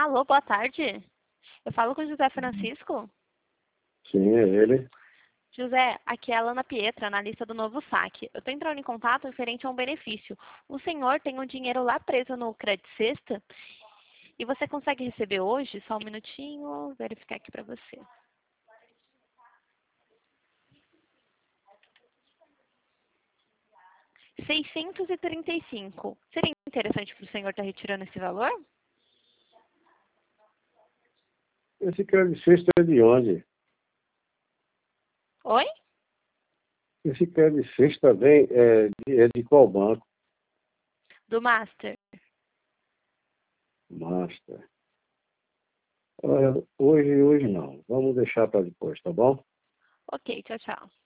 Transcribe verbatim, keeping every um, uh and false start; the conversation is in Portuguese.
Alô, boa tarde. Eu falo com o José Francisco. Sim, é ele. José, aqui é a Lana Pietra, analista do Novo Saque. Eu estou entrando em contato referente a um benefício. O senhor tem um dinheiro lá preso no Credit Sexta e você consegue receber hoje? Só um minutinho, vou verificar aqui para você. seiscentos e trinta e cinco. Seria interessante para o senhor estar retirando esse valor? Esse crédito sexto é de onde? Oi? Esse crédito sexto também é de, é de qual banco? Do Master. Master. Olha, hoje, hoje não. Vamos deixar para depois, tá bom? Ok, tchau, tchau.